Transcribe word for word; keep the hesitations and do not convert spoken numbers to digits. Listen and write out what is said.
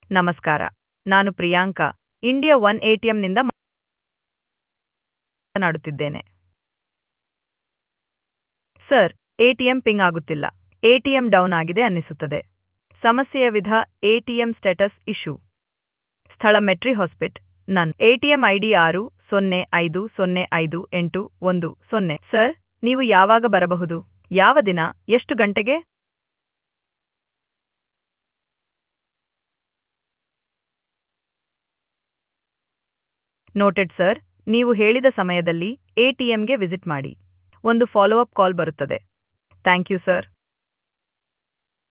ನಮಸ್ಕಾರ. ನಾನು Priyanka, India one ಎಟಿಎಂನಿಂದ ಮಾತನಾಡುತ್ತಿದ್ದೇನೆ. ಸರ್, ಎಟಿಎಂ ಪಿಂಗ್ ಆಗುತ್ತಿಲ್ಲ. ಎಟಿಎಂ ಡೌನ್ ಆಗಿದೆ ಅನ್ನಿಸುತ್ತದೆ. ಸಮಸ್ಯೆಯ ವಿಧ ಎಟಿಎಂ ಸ್ಟೇಟಸ್ ಇಶ್ಯೂ. ಸ್ಥಳ ಮೆಟ್ರಿ ಹಾಸ್ಪಿಟ್. ನನ್ ಎಟಿಎಂ ಐಡಿ ಆರು ಸೊನ್ನೆ ಐದು ಸೊನ್ನೆ ಐದು ಎಂಟು ಒಂದು ಸೊನ್ನೆ. ಸರ್, ನೀವು ಯಾವಾಗ ಬರಬಹುದು? ಯಾವ ದಿನ? ಎಷ್ಟು ಗಂಟೆಗೆ? ನೋಟೆಡ್ ಸರ್, ನೀವು ಹೇಳಿದ ಸಮಯದಲ್ಲಿ ಎಟಿಎಂಗೆ ವಿಸಿಟ್ ಮಾಡಿ. ಒಂದು ಫಾಲೋ ಅಪ್ ಕಾಲ್ ಬರುತ್ತದೆ. Thank you sir.